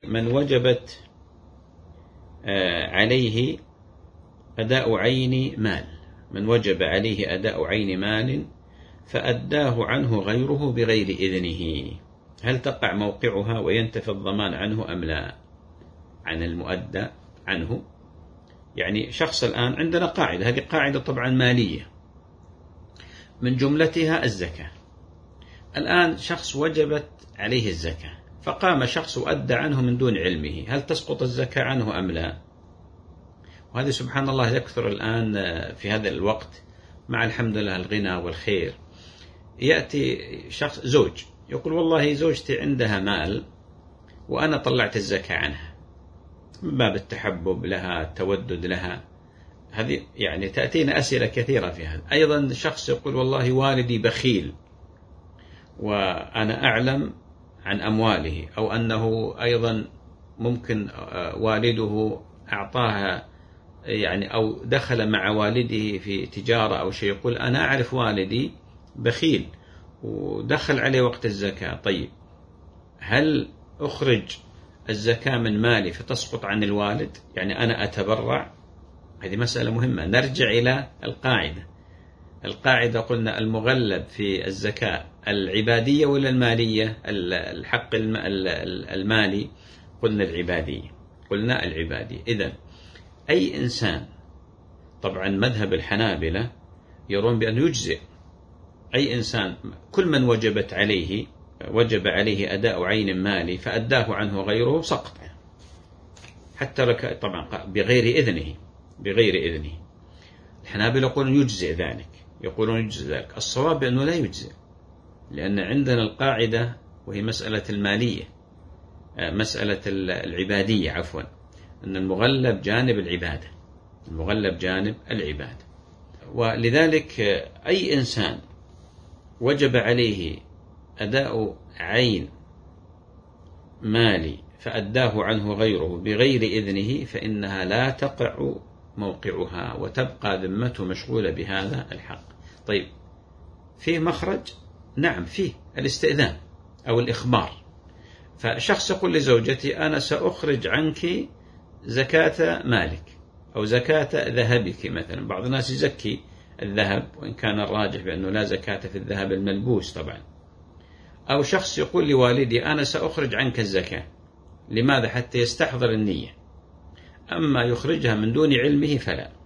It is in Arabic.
من وجبت عليه أداء عين مال، من وجب عليه أداء عين مال فأداه عنه غيره بغير إذنه، هل تقع موقعها وينتفي الضمان عنه أم لا؟ عن المؤدى عنه، يعني شخص الآن عندنا قاعدة، هذه قاعدة طبعا مالية من جملتها الزكاة. الآن شخص وجبت عليه الزكاة فقام شخص وأدى عنه من دون علمه، هل تسقط الزكاة عنه أم لا؟ وهذا سبحان الله يكثر الآن في هذا الوقت مع الحمد لله الغنى والخير. يأتي شخص زوج يقول والله زوجتي عندها مال وأنا طلعت الزكاة عنها من باب التحبب لها، التودد لها. هذه يعني تأتينا أسئلة كثيرة في هذا. أيضا شخص يقول والله والدي بخيل وأنا أعلم عن أمواله، أو أنه أيضا ممكن والده أعطاها يعني أو دخل مع والده في تجارة أو شيء، يقول أنا أعرف والدي بخيل ودخل عليه وقت الزكاة. طيب هل أخرج الزكاة من مالي فتسقط عن الوالد؟ يعني أنا أتبرع؟ هذه مسألة مهمة. نرجع إلى القاعدة قلنا المغلب في الزكاة العبادية ولا المالية؟ الحق المالي قلنا العبادية. إذن أي إنسان، طبعا مذهب الحنابلة يرون بأن يجزئ أي إنسان، كل من وجب عليه أداء عين مالي فأداه عنه غيره سقط، حتى لك طبعا بغير إذنه. الحنابلة يقولون يجزئ ذلك، الصواب بأنه لا يجزئ، لأن عندنا القاعدة وهي مسألة المالية، مسألة العبادية عفوا، أن المغلب جانب العبادة. ولذلك أي إنسان وجب عليه أداء عين مالي فأداه عنه غيره بغير إذنه فإنها لا تقع موقعها وتبقى ذمته مشغولة بهذا الحق. طيب فيه مخرج؟ نعم فيه، الاستئذان أو الإخبار. فشخص يقول لزوجتي أنا سأخرج عنك زكاة مالك أو زكاة ذهبك مثلا. بعض الناس يزكي الذهب وإن كان الراجح بأنه لا زكاة في الذهب الملبوس طبعا. أو شخص يقول لوالدي أنا سأخرج عنك الزكاة، لماذا؟ حتى يستحضر النية، أما يخرجها من دون علمه فلا.